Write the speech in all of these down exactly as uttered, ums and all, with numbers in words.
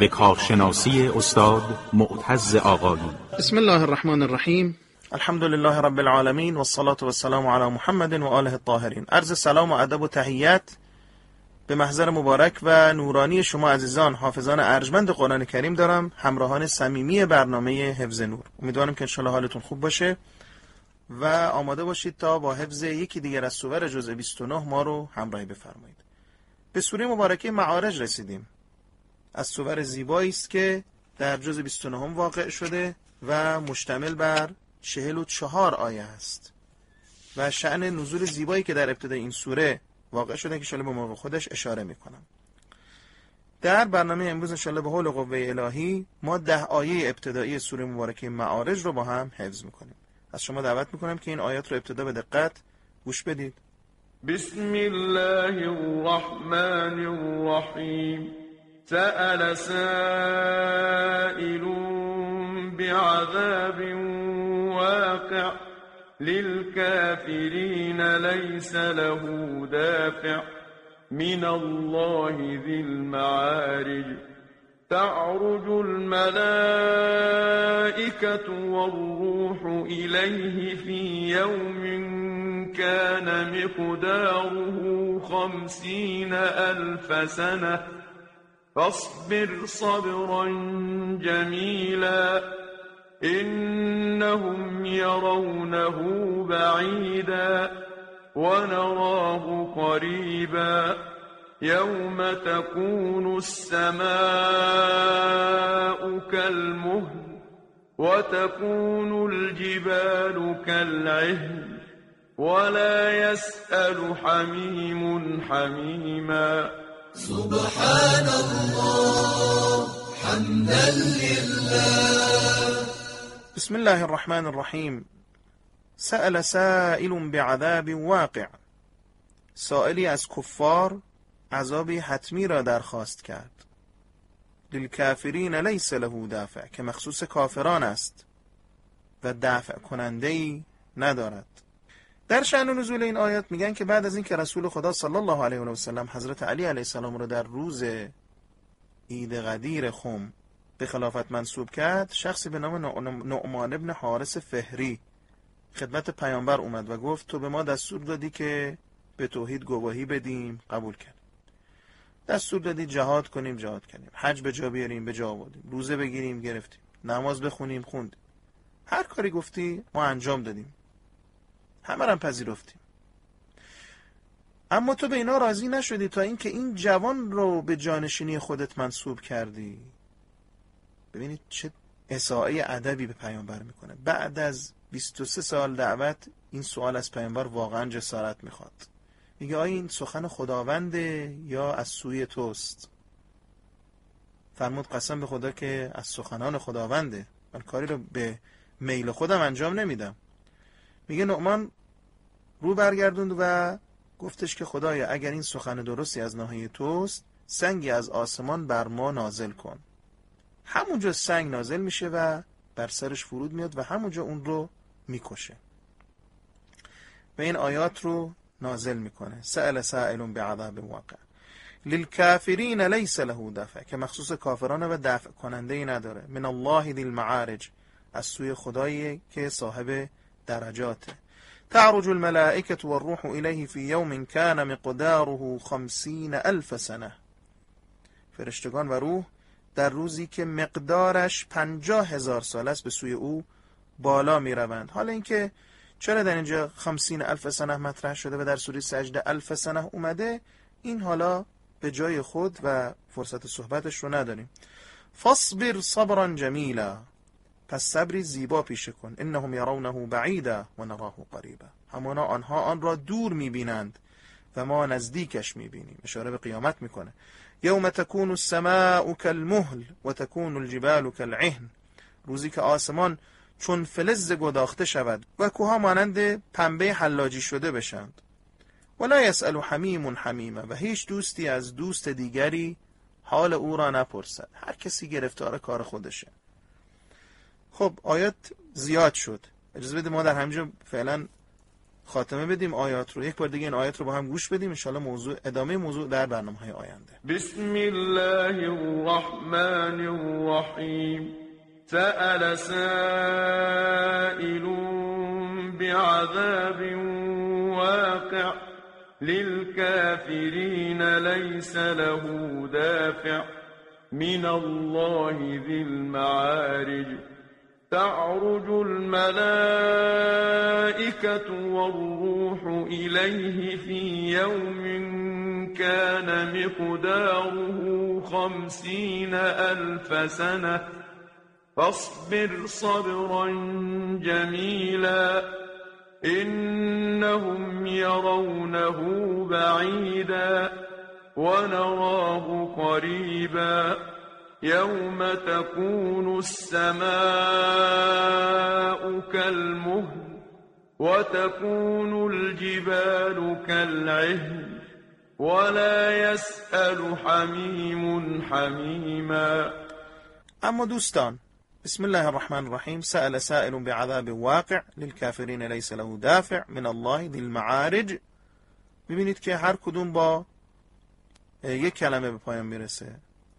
به کارشناسی استاد معتز آقایی. بسم الله الرحمن الرحیم. الحمد لله رب العالمین و الصلاة و السلام علی محمد و آله الطاهرین. عرض سلام و ادب و تحیت به محضر مبارک و نورانی شما عزیزان حافظان ارجمند قرآن کریم دارم، همراهان صمیمی برنامه حفظ نور. امیدوارم که انشالله حالتون خوب باشه و آماده باشید تا با حفظ یکی دیگر از سور جزء بیست و نه ما رو همراهی بفرمایید. به سوره مبارکه معارج رسیدیم. از سور زیبایی است که در جزء بیست و نه واقع شده و مشتمل بر چهل و چهار آیه است و شأن نزول زیبایی که در ابتدای این سوره واقع شده که انشالله به موقع خودش اشاره میکنم. در برنامه امروز انشالله به حول و قوه الهی ما ده آیه ابتدایی سوره مبارکه معارج رو با هم حفظ میکنیم. از شما دعوت میکنم که این آیات رو ابتدا به دقت گوش بدید. بسم الله الرحمن الرحیم. سأل سائل بعذاب واقع للكافرين ليس له دافع من الله ذي المعارج تعرج الملائكة والروح إليه في يوم كان مقداره خمسين ألف سنة فاصبر صبرا جميلا إنهم يرونه بعيدا ونراه قريبا يوم تكون السماء كالمهل وتكون الجبال كالعهن ولا يسأل حميم حميما سبحان الله حمدا لله. بسم الله الرحمن الرحیم. سأل سائل بعذاب واقع. سائلی از کفار عذابی حتمی را درخواست کرد. للکافرین لیس له دافع، که مخصوص کافران است و دفع کننده‌ای ندارد. در شأن نزول این آیات میگن که بعد از این که رسول خدا صلی الله علیه و سلم حضرت علی علیه السلام رو در روز عید غدیر خم به خلافت منصوب کرد، شخصی به نام نعمان ابن حارث فهری خدمت پیامبر اومد و گفت تو به ما دستور دادی که به توحید گواهی بدیم، قبول کردیم. دستور دادی جهاد کنیم، جهاد کردیم. حج به جا بیاریم، به جا آوردیم. روزه بگیریم، گرفتیم. نماز بخونیم، خوندیم. هر کاری گفتی ما انجام دادیم. همه را پذیرفتیم. اما تو به اینا راضی نشدی تا اینکه این جوان رو به جانشینی خودت منصوب کردی. ببینید چه اساءه ادبی به پیامبر میکنه. بعد از بیست و سه سال دعوت این سوال از پیامبر واقعا جسارت میخواد. میگه آیا این سخن خداونده یا از سوی توست؟ فرمود قسم به خدا که از سخنان خداونده، من کاری رو به میل خودم انجام نمیدم. میگه نعمان رو برگردوند و گفتش که خدایا اگر این سخن درستی از ناحیه توست، سنگی از آسمان بر ما نازل کن. همونجا سنگ نازل میشه و بر سرش فرود میاد و همونجا اون رو میکشه و این آیات رو نازل میکنه. سأل سائل بعذاب واقع للکافرین لیس له دافع، که مخصوص کافرانه و دفع کننده ای نداره. من الله ذی المعارج، از سوی خدایی که صاحب درجاته. تعرج الملائکة والروح الیه فی یوم کان مقداره خمسین الف سنه، فرشتگان و روح در روزی که مقدارش پنجاه هزار سال است به سوی او بالا می روند. حالا اینکه چرا در اینجا خمسین الف سنه مطرح شده و در سوره سجده الف سنه اومده، این حالا به جای خود و فرصت صحبتش رو نداریم. فاصبر صبرا جمیلا، پس صبری زیبا پیشه کن. انهم یرونه بعیدا و نراه قریبا، همانا آنها آن را دور میبینند و ما نزدیکش میبینیم. اشاره به قیامت میکنه. یوم تکون السماء کالمهل و تکون الجبال کالعهن، روزی که آسمان چون فلز گداخته شود و کوها مانند پنبه حلاجی شده بشند. ولا یسأل حمیم حمیما، و هیچ دوستی از دوست دیگری حال او را نپرسد. هر کسی گرفتار کار خودشه. خب آیات زیاد شد، اجازه بده ما در همینجا فعلا خاتمه بدیم آیات رو. یک بار دیگه این آیات رو با هم گوش بدیم، ان شاء الله موضوع ادامه موضوع در برنامه‌های آینده. بسم الله الرحمن الرحیم. سأل سائل بعذاب واقع للكافرين ليس له دافع من الله ذي المعارج. تعرج الملائكة والروح إليه في يوم كان مقداره خمسين ألف سنة فاصبر صبرا جميلا إنهم يرونه بعيدا ونراه قريبا يوم تكون السماء كالمهل وتكون الجبال كالعهن ولا يسأل حميم حميما. اما دوستان، بسم الله الرحمن الرحیم. سأل سائل بعذاب واقع للكافرین لیس له دافع من الله ذی المعارج. ببینید که هر کدوم با یک کلمه به پایان میرسه.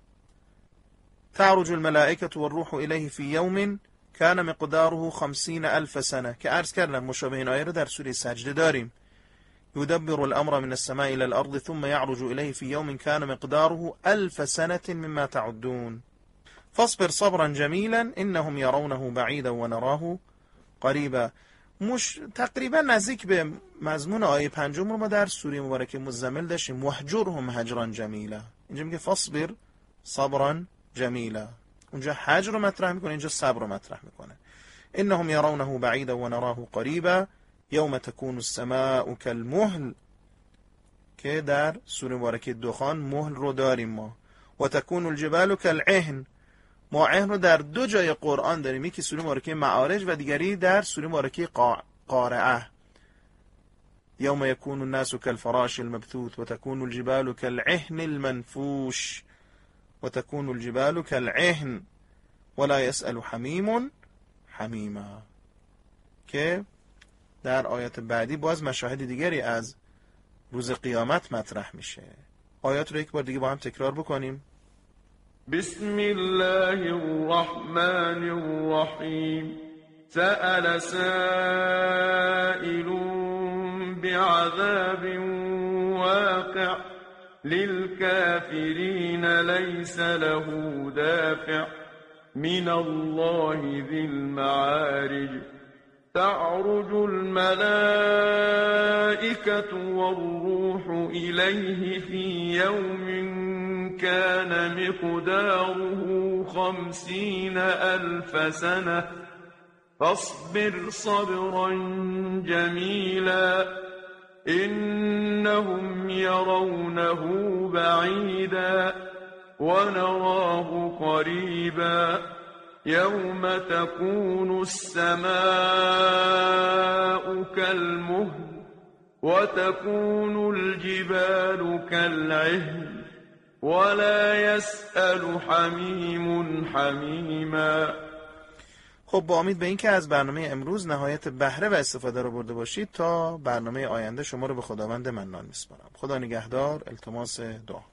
تعرج الملائکة والروح الیه فی یوم کان مقداره خمسین الف سنه که عرض کردم مشابه این آیه رو در سوره سجده داریم. يدبر الأمر من السماء إلى الأرض ثم يعرج إليه في يوم كان مقداره ألف سنة مما تعدون فاصبر صبرا جميلا إنهم يرونه بعيدا ونراه قریبا. مش تقریبا نزدیک به مضمون آیه پنجم رو ما در سوره مبارکه مزمل داشتیم. وهجرهم هجرا جمیلا. اینجا میگه فاصبر صبرا جمیلا. اونجا هجر رو مطرح میکنه، اینجا صبر رو مطرح میکنه. انهم يرونه بعيدا ونراه قریبا یوم تکون السماء کالمهل که در سوره مبارکه دخان مهل رو داریم ما. و تکون الجبال کالعهن. ما عهن رو در دو جای قرآن داریم، یکی سوره مبارکه معارج و دیگری در سوره مبارکه قارعه. یوم یکون الناس کالفراش المبثوث و تکون الجبال کالعهن المنفوش و تکون الجبال کالعهن ولا يسأل حمیم حمیما. که در آیات بعدی باز مشاهد دیگری از روز قیامت مطرح میشه. آیات رو یک بار دیگه با هم تکرار بکنیم. بسم الله الرحمن الرحیم. سأل سائل بعذاب واقع للكافرين ليس له دافع من الله ذي المعارج. تعرج الملائكة والروح إليه في يوم كان مقداره خمسين ألف سنة فاصبر صبرا جميلا إنهم يرونه بعيدا ونراه قريبا يوم تكون السماء كالمهل وتكون الجبال كالعهن ولا يسأل حميم حميما. خب با امید به این که از برنامه امروز نهایت بهره و استفاده رو برده باشید، تا برنامه آینده شما رو به خداوند منان میسپارم. خدا نگهدار. التماس دعا.